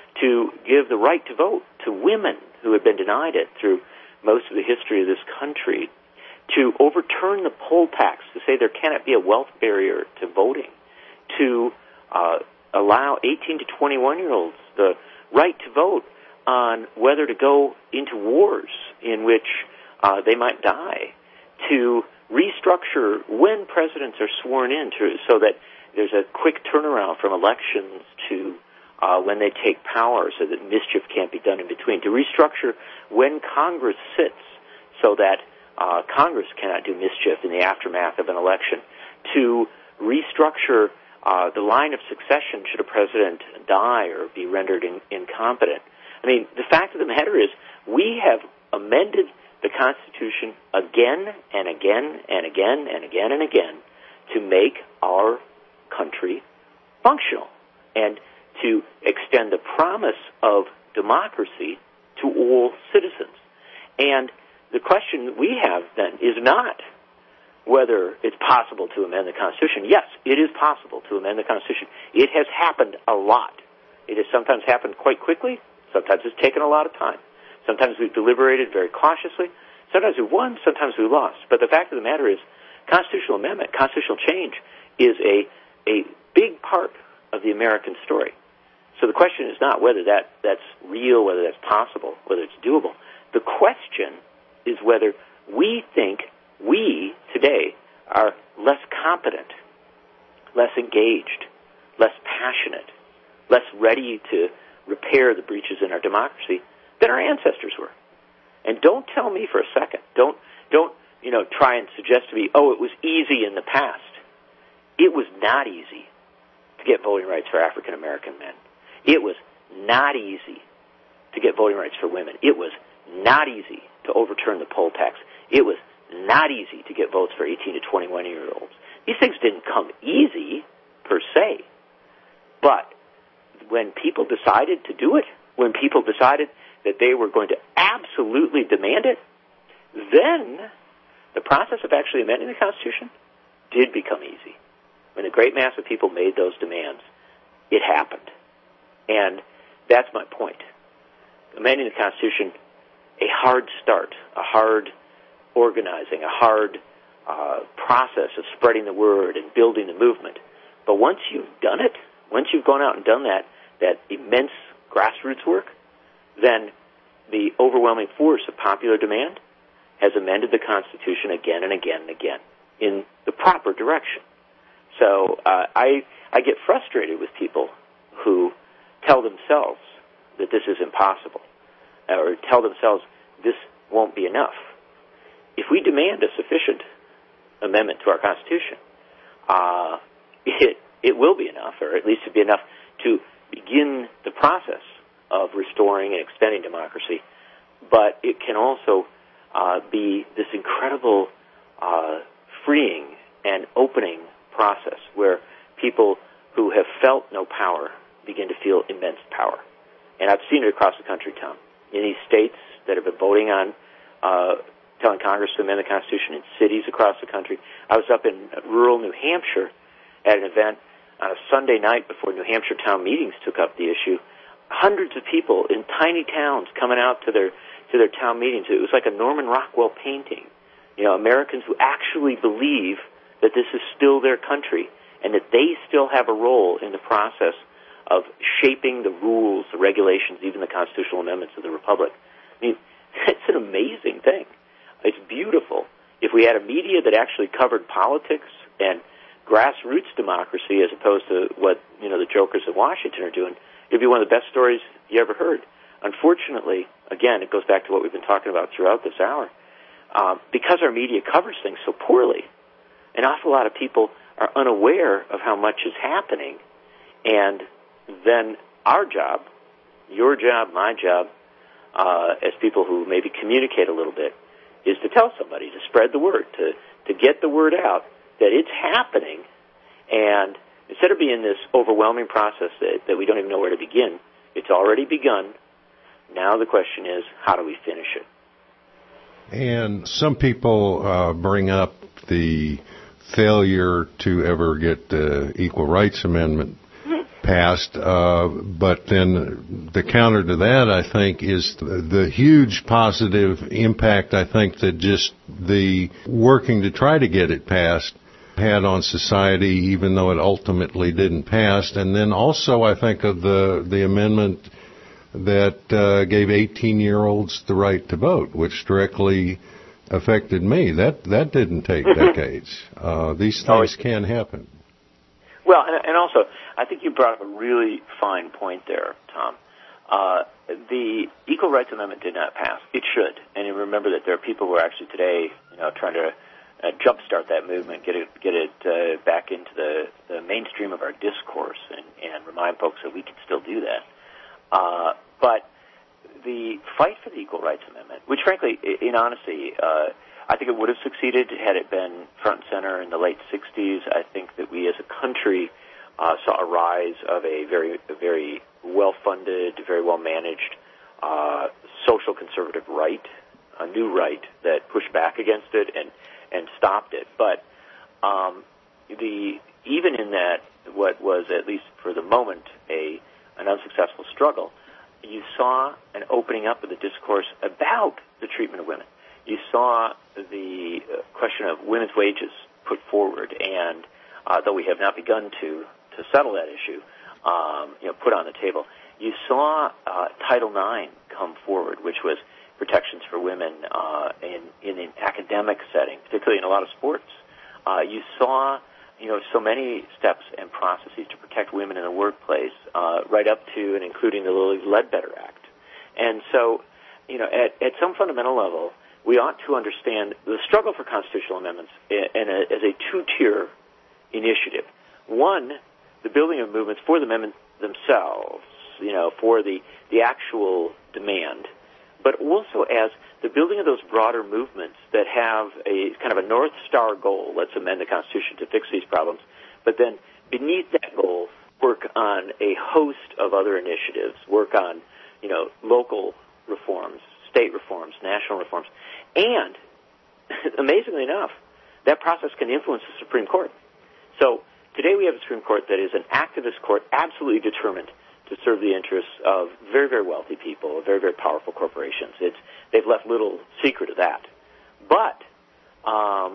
Speaker 2: to give the right to vote to women who have been denied it through most of the history of this country, to overturn the poll tax, to say there cannot be a wealth barrier to voting, to uh, allow eighteen to twenty-one-year-olds the right to vote on whether to go into wars in which uh, they might die, to restructure when presidents are sworn in to, so that there's a quick turnaround from elections to uh, when they take power so that mischief can't be done in between, to restructure when Congress sits so that uh, Congress cannot do mischief in the aftermath of an election, to restructure uh, the line of succession should a president die or be rendered in, incompetent. I mean, the fact of the matter is we have amended the Constitution again and again and again and again and again to make our country functional and to extend the promise of democracy to all citizens. And the question we have then is not whether it's possible to amend the Constitution. Yes, it is possible to amend the Constitution. It has happened a lot. It has sometimes happened quite quickly. Sometimes it's taken a lot of time. Sometimes we've deliberated very cautiously. Sometimes we won, sometimes we lost. But the fact of the matter is, constitutional amendment, constitutional change, is a a big part of the American story. So the question is not whether that, that's real, whether that's possible, whether it's doable. The question is whether we think we, today, are less competent, less engaged, less passionate, less ready to repair the breaches in our democracy than our ancestors were. And don't tell me for a second, don't, don't, you know, try and suggest to me, oh, it was easy in the past. It was not easy to get voting rights for African American men. It was not easy to get voting rights for women. It was not easy to overturn the poll tax. It was not easy to get votes for eighteen to twenty-one-year-olds. These things didn't come easy, per se. But when people decided to do it, when people decided that they were going to absolutely demand it, then the process of actually amending the Constitution did become easy. When a great mass of people made those demands, it happened. And that's my point. Amending the Constitution, a hard start, a hard organizing, a hard uh, process of spreading the word and building the movement. But once you've done it, once you've gone out and done that, that immense grassroots work, then the overwhelming force of popular demand has amended the Constitution again and again and again in the proper direction. So uh, I I get frustrated with people who tell themselves that this is impossible or tell themselves this won't be enough. If we demand a sufficient amendment to our Constitution, uh, it it will be enough, or at least it'll be enough to begin the process of restoring and extending democracy. But it can also uh, be this incredible uh, freeing and opening process where people who have felt no power begin to feel immense power. And I've seen it across the country, Tom. In these states that have been voting on uh, telling Congress to amend the Constitution, in cities across the country. I was up in rural New Hampshire at an event on a Sunday night before New Hampshire town meetings took up the issue. Hundreds of people in tiny towns coming out to their to their town meetings. It was like a Norman Rockwell painting. You know, Americans who actually believe that this is still their country and that they still have a role in the process of shaping the rules, the regulations, even the constitutional amendments of the Republic. I mean, it's an amazing thing. It's beautiful. If we had a media that actually covered politics and grassroots democracy as opposed to what, you know, the jokers in Washington are doing, it'd be one of the best stories you ever heard. Unfortunately, again, it goes back to what we've been talking about throughout this hour. Um, because our media covers things so poorly, an awful lot of people are unaware of how much is happening, and then our job, your job, my job, uh, as people who maybe communicate a little bit, is to tell somebody, to spread the word, to, to get the word out that it's happening, and instead of being this overwhelming process that, that we don't even know where to begin, it's already begun. Now the question is, how do we finish it?
Speaker 1: And some people uh, bring up the failure to ever get the Equal Rights Amendment passed, uh, but then the counter to that, I think, is the, the huge positive impact, I think, that just the working to try to get it passed had on society, even though it ultimately didn't pass. And then also, I think, of the, the amendment that uh, gave eighteen-year-olds the right to vote, which directly affected me. That that didn't take decades. Uh, these things oh, can happen.
Speaker 2: Well, and, and also, I think you brought up a really fine point there, Tom. Uh, the Equal Rights Amendment did not pass. It should. And you remember that there are people who are actually today, you know, trying to uh, jumpstart that movement, get it, get it uh, back into the, the mainstream of our discourse, and, and remind folks that we can still do that. Uh, but the fight for the Equal Rights Amendment, which frankly, in honesty, uh, I think it would have succeeded had it been front and center in the late sixties. I think that we as a country uh, saw a rise of a very, a very well-funded, very well-managed uh, social conservative right, a new right that pushed back against it and, and stopped it. But um, the even in that, what was, at least for the moment, a an unsuccessful struggle, you saw an opening up of the discourse about the treatment of women. You saw the uh, question of women's wages put forward, and uh, though we have not begun to, to settle that issue, um, you know, put on the table. You saw uh, Title nine come forward, which was protections for women uh, in, in an academic setting, particularly in a lot of sports. Uh, you saw, you know, so many steps and processes to protect women in the workplace, uh, right up to and including the Lilly Ledbetter Act. And so, you know, at, at some fundamental level, we ought to understand the struggle for constitutional amendments in a, as a two-tier initiative. One, the building of movements for the amendments themselves, you know, for the, the actual demand, but also as the building of those broader movements that have a kind of a North Star goal. Let's amend the Constitution to fix these problems. But then beneath that goal, work on a host of other initiatives, work on, you know, local reforms, state reforms, national reforms. And, amazingly enough, that process can influence the Supreme Court. So today we have a Supreme Court that is an activist court absolutely determined to serve the interests of very, very wealthy people, very, very powerful corporations. It's, they've left little secret of that. But um,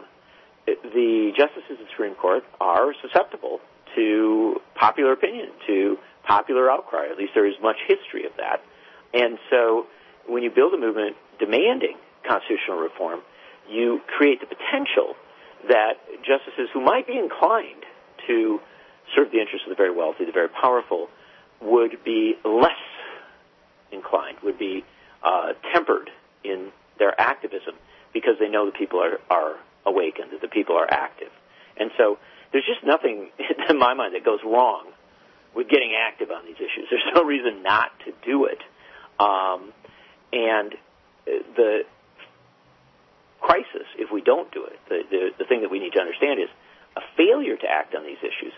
Speaker 2: the justices of the Supreme Court are susceptible to popular opinion, to popular outcry. At least there is much history of that. And so when you build a movement demanding constitutional reform, you create the potential that justices who might be inclined to serve the interests of the very wealthy, the very powerful, would be less inclined, would be uh, tempered in their activism because they know the people are, are awakened, that the people are active. And so there's just nothing, in my mind, that goes wrong with getting active on these issues. There's no reason not to do it. Um, and the crisis, if we don't do it, the, the, the thing that we need to understand is a failure to act on these issues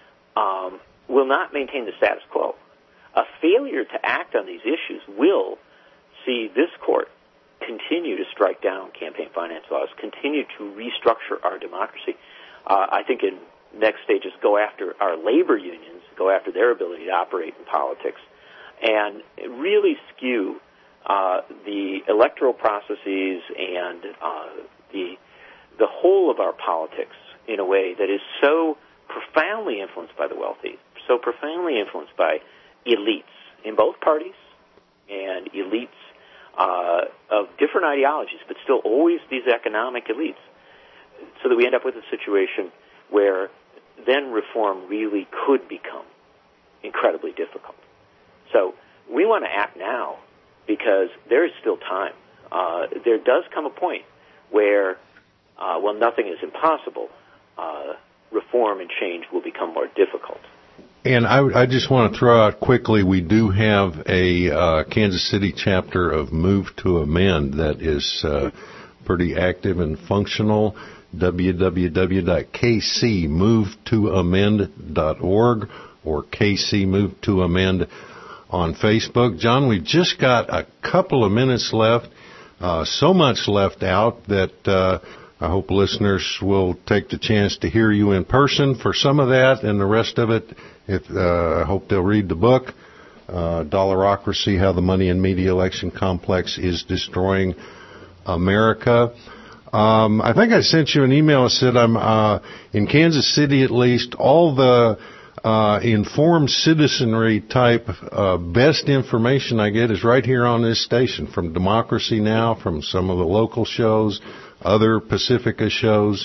Speaker 2: um, will not maintain the status quo. A failure to act on these issues will see this court continue to strike down campaign finance laws, continue to restructure our democracy. Uh, I think in next stages go after our labor unions, go after their ability to operate in politics, and really skew uh, the electoral processes and uh, the the whole of our politics in a way that is so profoundly influenced by the wealthy, so profoundly influenced by elites in both parties and elites uh, of different ideologies, but still always these economic elites, so that we end up with a situation where then reform really could become incredibly difficult. So we want to act now because there is still time. Uh, there does come a point where, uh, well, nothing is impossible. Uh, reform and change will become more difficult.
Speaker 1: And I, I just want to throw out quickly, we do have a uh, Kansas City chapter of Move to Amend that is uh, pretty active and functional. w w w dot k c move to amend dot org or K C Move to Amend on Facebook. John, we've just got a couple of minutes left, uh, so much left out that uh, I hope listeners will take the chance to hear you in person for some of that, and the rest of it, if uh, I hope they'll read the book, uh, Dollarocracy, How the Money and Media Election Complex is Destroying America. Um, I think I sent you an email that said I'm uh, in Kansas City at least. All the uh, informed citizenry type uh, best information I get is right here on this station, from Democracy Now!, from some of the local shows, other Pacifica shows.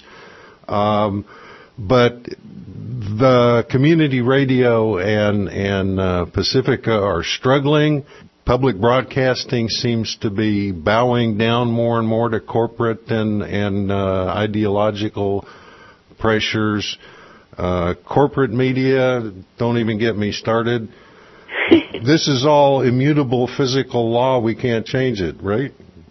Speaker 1: Um, but the community radio and and uh, Pacifica are struggling. Public broadcasting seems to be bowing down more and more to corporate and, and uh, ideological pressures. Uh, corporate media, don't even get me started. This is all immutable physical law. We can't change it, right?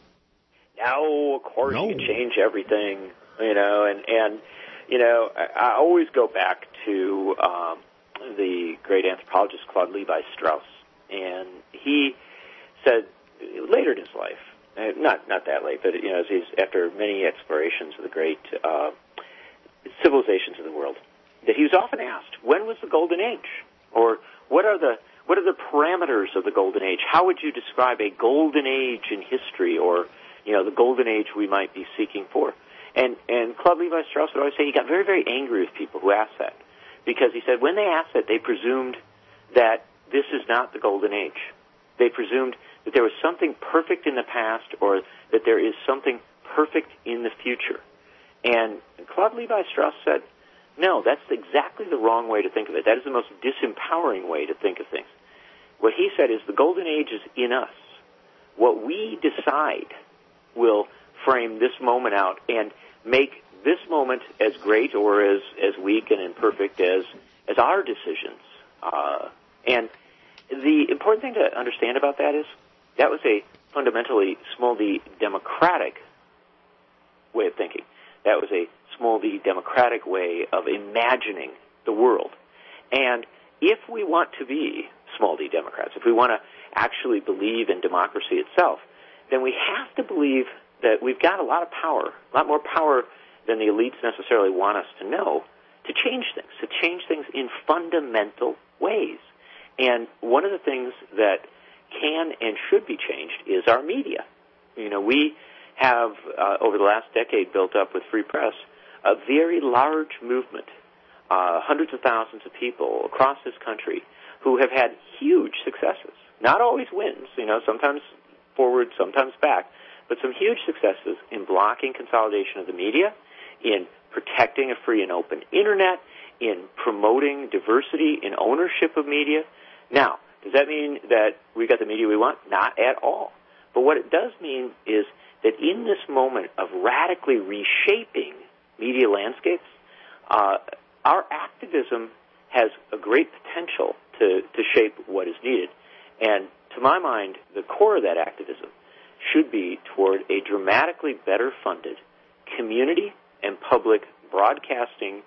Speaker 2: No, of course
Speaker 1: No.
Speaker 2: you can change everything, you know, and, and you know, I, I always go back to um, the great anthropologist Claude Levi-Strauss. And he said later in his life, uh, not not that late, but you know, as he's after many explorations of the great uh, civilizations of the world, that he was often asked, "When was the Golden Age?" Or what are the what are the parameters of the Golden Age? How would you describe a Golden Age in history, or you know, the Golden Age we might be seeking for? And and Claude Levi-Strauss would always say he got very very angry with people who asked that, because he said when they asked that, they presumed that this is not the Golden Age. They presumed that there was something perfect in the past, or that there is something perfect in the future. And Claude Levi-Strauss said, no, that's exactly the wrong way to think of it. That is the most disempowering way to think of things. What he said is the Golden Age is in us. What we decide will frame this moment out and make this moment as great or as, as weak and imperfect as, as our decisions. Uh, and the important thing to understand about that is that was a fundamentally small d democratic way of thinking. That was a small d democratic way of imagining the world. And if we want to be small d Democrats, if we want to actually believe in democracy itself, then we have to believe that we've got a lot of power, a lot more power than the elites necessarily want us to know, to change things, to change things in fundamental ways. And one of the things that can and should be changed is our media. You know, we have, uh, over the last decade, built up with Free Press a very large movement, uh, hundreds of thousands of people across this country who have had huge successes. Not always wins, you know, sometimes forward, sometimes back, but some huge successes in blocking consolidation of the media, in protecting a free and open Internet, in promoting diversity in ownership of media. Now, does that mean that we got the media we want? Not at all. But what it does mean is that in this moment of radically reshaping media landscapes, uh, our activism has a great potential to, to shape what is needed. And to my mind, the core of that activism should be toward a dramatically better funded community and public broadcasting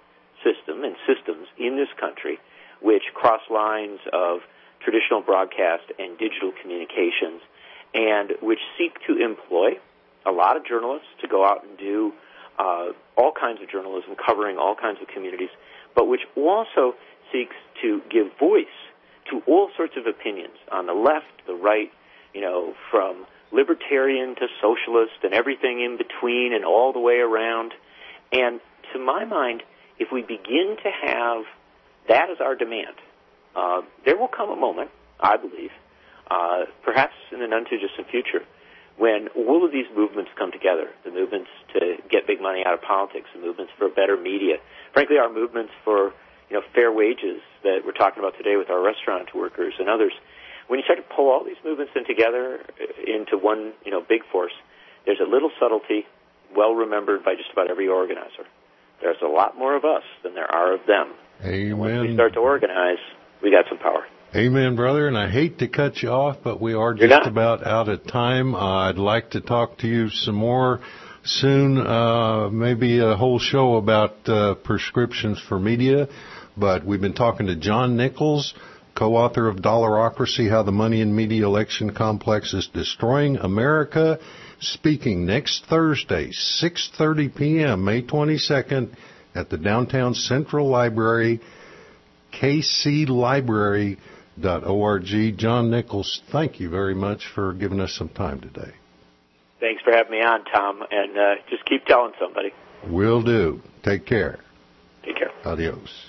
Speaker 2: system and systems in this country which cross lines of traditional broadcast and digital communications, and which seek to employ a lot of journalists to go out and do uh, all kinds of journalism covering all kinds of communities, but which also seeks to give voice to all sorts of opinions on the left, the right, you know, from libertarian to socialist and everything in between and all the way around. And to my mind, if we begin to have that as our demand, uh, there will come a moment, I believe, uh, perhaps in the none-too-distant future, when all of these movements come together, the movements to get big money out of politics, the movements for better media, frankly, our movements for, you know, fair wages that we're talking about today with our restaurant workers and others. When you start to pull all these movements in together into one, you know, big force, there's a little subtlety, well remembered by just about every organizer. There's a lot more of us than there are of them.
Speaker 1: Amen.
Speaker 2: And once we start to organize, we got some power.
Speaker 1: Amen, brother. And I hate to cut you off, but we are just about out of time. Uh, I'd like to talk to you some more soon, uh, maybe a whole show about uh, prescriptions for media. But we've been talking to John Nichols, co-author of Dollarocracy, How the Money and Media Election Complex is Destroying America, speaking next Thursday, six thirty p.m., May twenty-second, at the Downtown Central Library, k c library dot org. John Nichols, thank you very much for giving us some time today.
Speaker 2: Thanks for having me on, Tom, and uh, just keep telling somebody.
Speaker 1: Will do. Take care.
Speaker 2: Take care.
Speaker 1: Adios.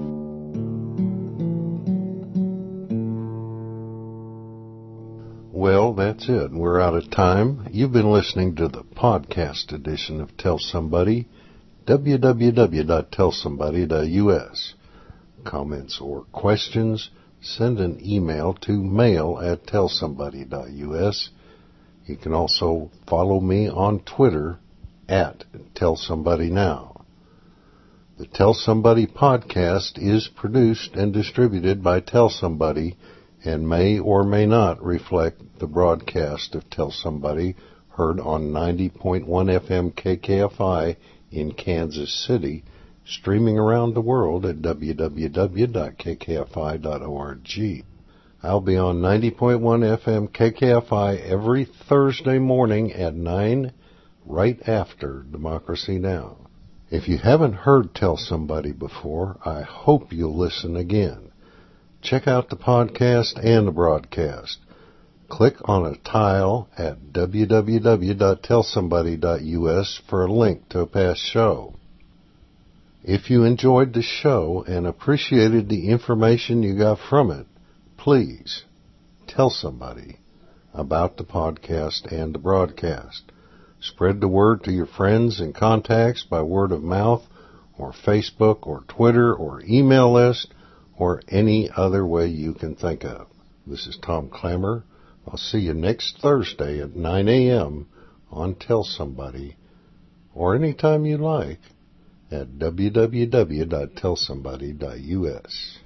Speaker 1: Well, that's it. We're out of time. You've been listening to the podcast edition of Tell Somebody, w w w dot tell somebody dot u s. Comments or questions, send an email to mail at tell somebody dot u s. You can also follow me on Twitter at Tell Somebody Now. The Tell Somebody podcast is produced and distributed by Tell Somebody and may or may not reflect the broadcast of Tell Somebody heard on ninety point one F M K K F I in Kansas City, streaming around the world at w w w dot k k f i dot org. I'll be on ninety point one F M K K F I every Thursday morning at nine, right after Democracy Now! If you haven't heard Tell Somebody before, I hope you'll listen again. Check out the podcast and the broadcast. Click on a tile at w w w dot tell somebody dot u s for a link to a past show. If you enjoyed the show and appreciated the information you got from it, please tell somebody about the podcast and the broadcast. Spread the word to your friends and contacts by word of mouth or Facebook or Twitter or email list or any other way you can think of. This is Tom Clammer. I'll see you next Thursday at nine a.m. on Tell Somebody, or anytime you like, at w w w dot tell somebody dot u s.